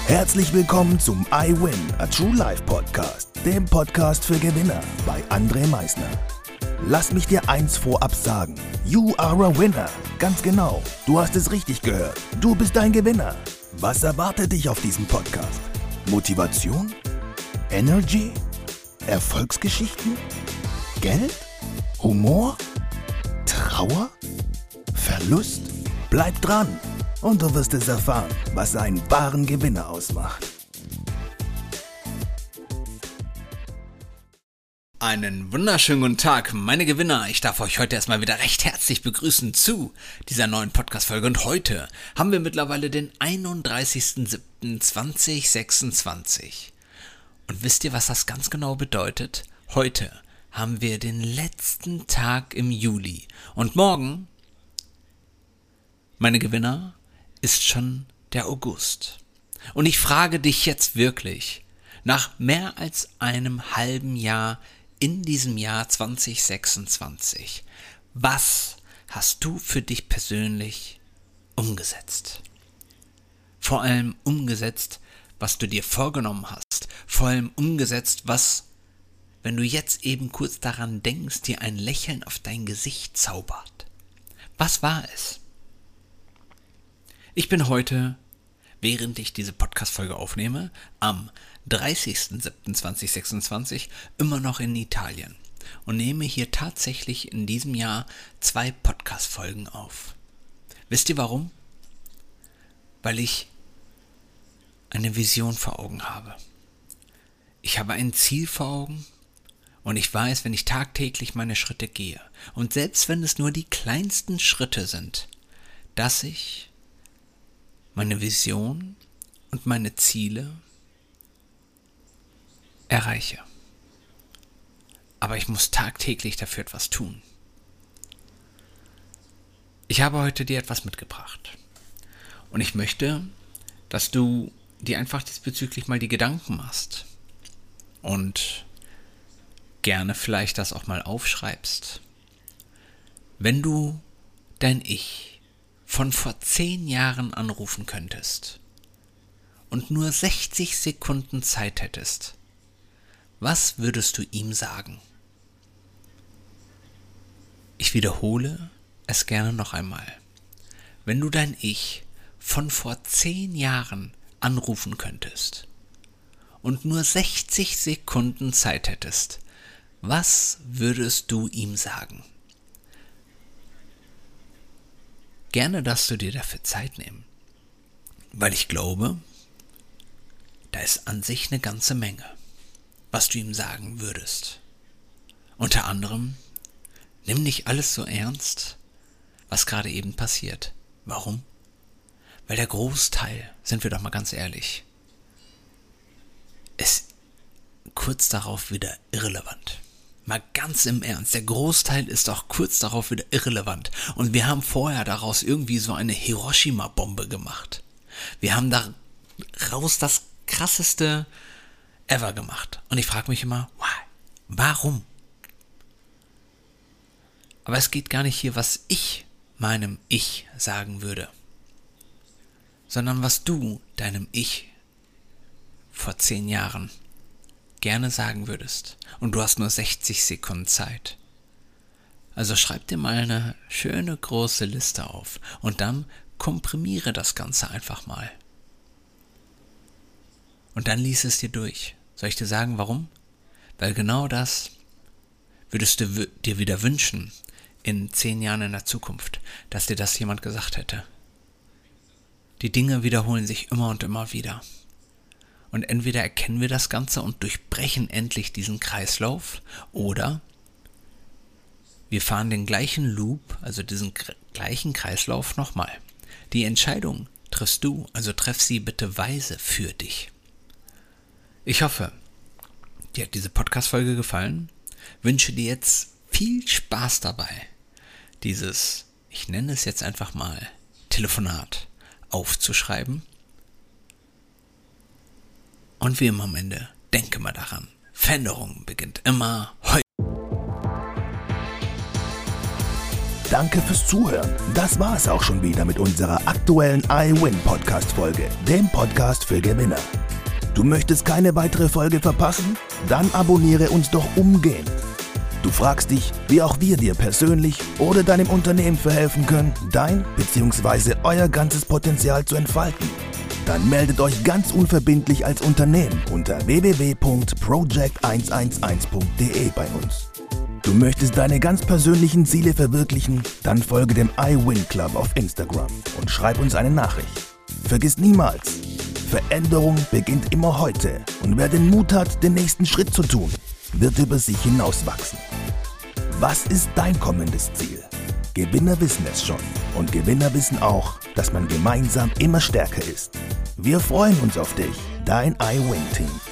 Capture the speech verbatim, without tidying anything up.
Herzlich willkommen zum I Win, a True Life Podcast, dem Podcast für Gewinner bei André Meisner. Lass mich dir eins vorab sagen, you are a winner. Ganz genau, du hast es richtig gehört, du bist ein Gewinner. Was erwartet dich auf diesem Podcast? Motivation? Energy? Erfolgsgeschichten? Geld? Humor? Trauer? Verlust? Bleib dran und du wirst es erfahren, was einen wahren Gewinner ausmacht. Einen wunderschönen guten Tag, meine Gewinner. Ich darf euch heute erstmal wieder recht herzlich begrüßen zu dieser neuen Podcast-Folge. Und heute haben wir mittlerweile den einunddreißigsten siebten zweitausendsechsundzwanzig. Und wisst ihr, was das ganz genau bedeutet? Heute haben wir den letzten Tag im Juli. Und morgen, meine Gewinner, ist schon der August. Und ich frage dich jetzt wirklich, nach mehr als einem halben Jahr in diesem Jahr zweitausendsechsundzwanzig, was hast du für dich persönlich umgesetzt? Vor allem umgesetzt, was du dir vorgenommen hast. Vor allem umgesetzt, was, wenn du jetzt eben kurz daran denkst, dir ein Lächeln auf dein Gesicht zaubert. Was war es? Ich bin heute, während ich diese Podcast-Folge aufnehme, am dreißigsten siebten zweitausendsechsundzwanzig immer noch in Italien und nehme hier tatsächlich in diesem Jahr zwei Podcast-Folgen auf. Wisst ihr warum? Weil ich eine Vision vor Augen habe. Ich habe ein Ziel vor Augen und ich weiß, wenn ich tagtäglich meine Schritte gehe und selbst wenn es nur die kleinsten Schritte sind, dass ich meine Vision und meine Ziele erreiche. Aber ich muss tagtäglich dafür etwas tun. Ich habe heute dir etwas mitgebracht. Und ich möchte, dass du dir einfach diesbezüglich mal die Gedanken machst. Und gerne vielleicht das auch mal aufschreibst. Wenn du dein Ich von vor zehn Jahren anrufen könntest und nur sechzig Sekunden Zeit hättest, was würdest du ihm sagen? Ich wiederhole es gerne noch einmal. Wenn du dein Ich von vor zehn Jahren anrufen könntest und nur sechzig Sekunden Zeit hättest, was würdest du ihm sagen? Gerne darfst du dir dafür Zeit nehmen, weil ich glaube, da ist an sich eine ganze Menge, was du ihm sagen würdest. Unter anderem, nimm nicht alles so ernst, was gerade eben passiert. Warum? Weil der Großteil, sind wir doch mal ganz ehrlich, ist kurz darauf wieder irrelevant. Mal ganz im Ernst, der Großteil ist auch kurz darauf wieder irrelevant. Und wir haben vorher daraus irgendwie so eine Hiroshima-Bombe gemacht. Wir haben daraus das krasseste ever gemacht. Und ich frage mich immer, why? Warum? Aber es geht gar nicht hier, was ich meinem Ich sagen würde, sondern was du deinem Ich vor zehn Jahren gerne sagen würdest. Und du hast nur sechzig Sekunden Zeit. Also schreib dir mal eine schöne große Liste auf und dann komprimiere das Ganze einfach mal. Und dann lies es dir durch. Soll ich dir sagen, warum? Weil genau das würdest du w- dir wieder wünschen in zehn Jahren in der Zukunft, dass dir das jemand gesagt hätte. Die Dinge wiederholen sich immer und immer wieder. Und entweder erkennen wir das Ganze und durchbrechen endlich diesen Kreislauf oder wir fahren den gleichen Loop, also diesen k- gleichen Kreislauf nochmal. Die Entscheidung triffst du, also treff sie bitte weise für dich. Ich hoffe, dir hat diese Podcast-Folge gefallen. Wünsche dir jetzt viel Spaß dabei, dieses, ich nenne es jetzt einfach mal, Telefonat aufzuschreiben. Und wie immer am Ende, denke mal daran, Veränderung beginnt immer heute. Danke fürs Zuhören. Das war es auch schon wieder mit unserer aktuellen iWin-Podcast-Folge, dem Podcast für Gewinner. Du möchtest keine weitere Folge verpassen? Dann abonniere uns doch umgehend. Du fragst dich, wie auch wir dir persönlich oder deinem Unternehmen verhelfen können, dein bzw. euer ganzes Potenzial zu entfalten. Dann meldet euch ganz unverbindlich als Unternehmen unter w w w punkt project eins eins eins punkt d e bei uns. Du möchtest deine ganz persönlichen Ziele verwirklichen? Dann folge dem iWin Club auf Instagram und schreib uns eine Nachricht. Vergiss niemals, Veränderung beginnt immer heute und wer den Mut hat, den nächsten Schritt zu tun, wird über sich hinauswachsen. Was ist dein kommendes Ziel? Gewinner wissen es schon und Gewinner wissen auch, dass man gemeinsam immer stärker ist. Wir freuen uns auf dich, dein iWin-Team.